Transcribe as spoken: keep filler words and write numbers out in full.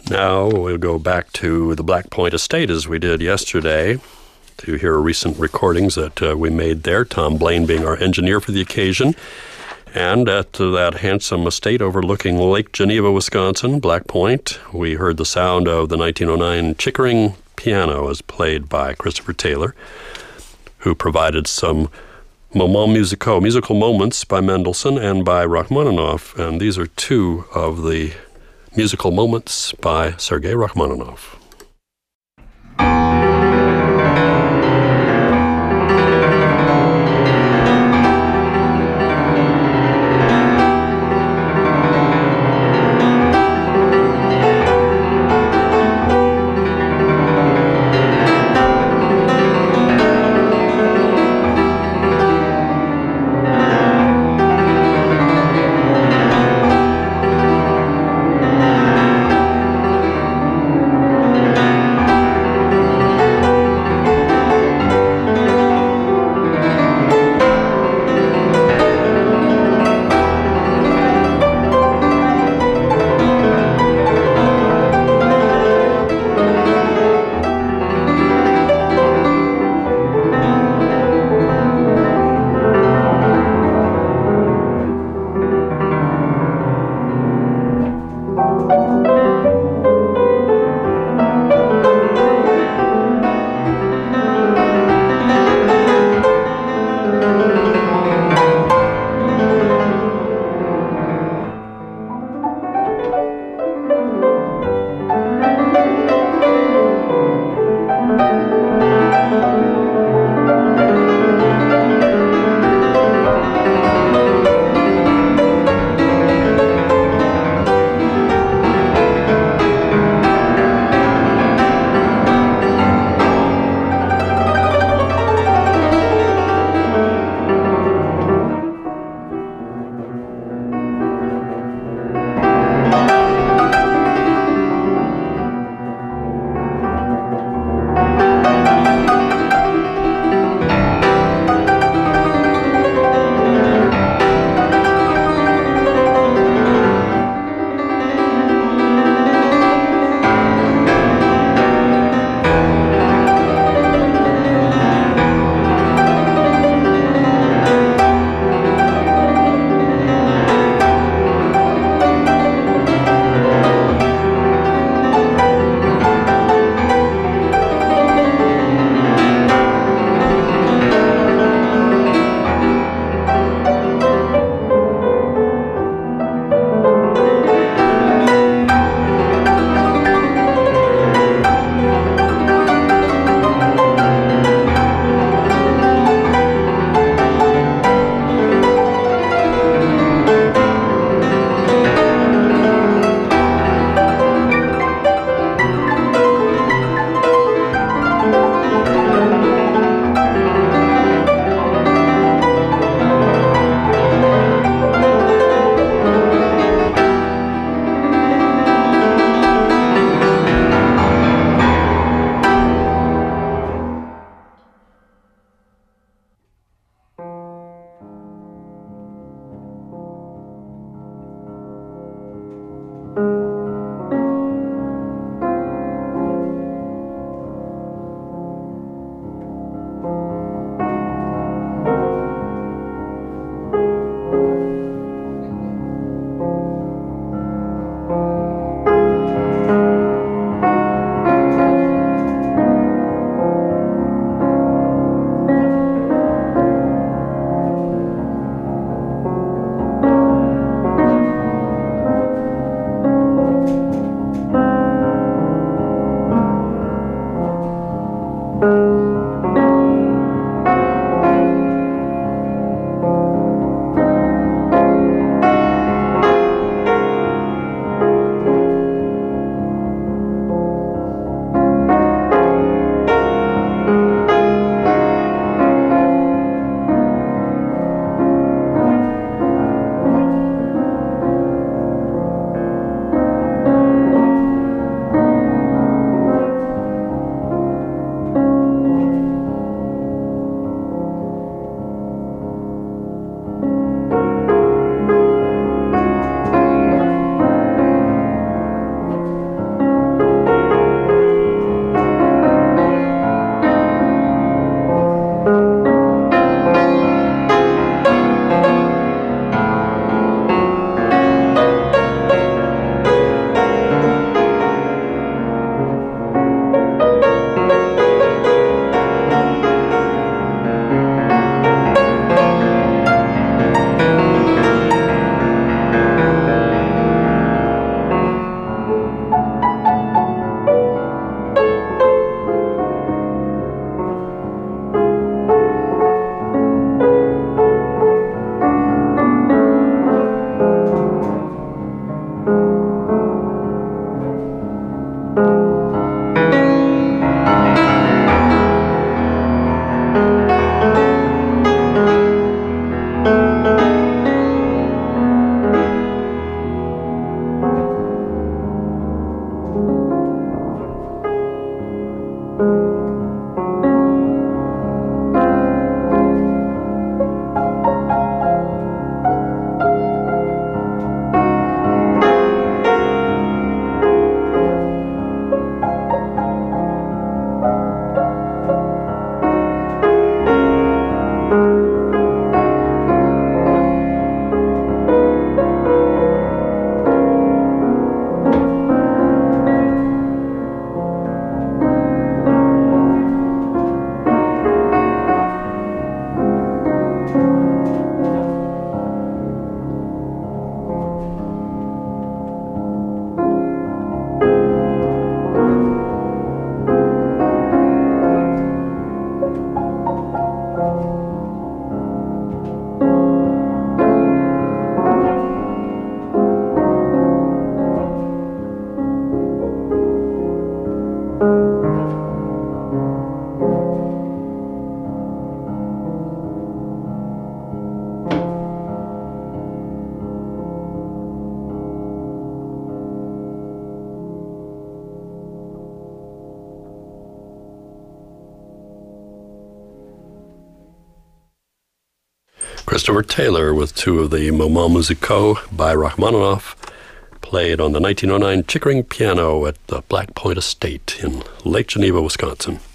Now we'll go back to the Black Point Estate as we did yesterday to hear recent recordings that uh, we made there, Tom Blaine being our engineer for the occasion. And at uh, that handsome estate overlooking Lake Geneva, Wisconsin, Black Point, we heard the sound of the nineteen oh nine Chickering piano as played by Christopher Taylor, who provided some moments musicaux, musical moments by Mendelssohn and by Rachmaninoff. And these are two of the musical moments by Sergei Rachmaninoff. Thank you. Christopher Taylor with two of the Moments Musicaux by Rachmaninoff, played on the nineteen oh nine Chickering piano at the Black Point Estate in Lake Geneva, Wisconsin.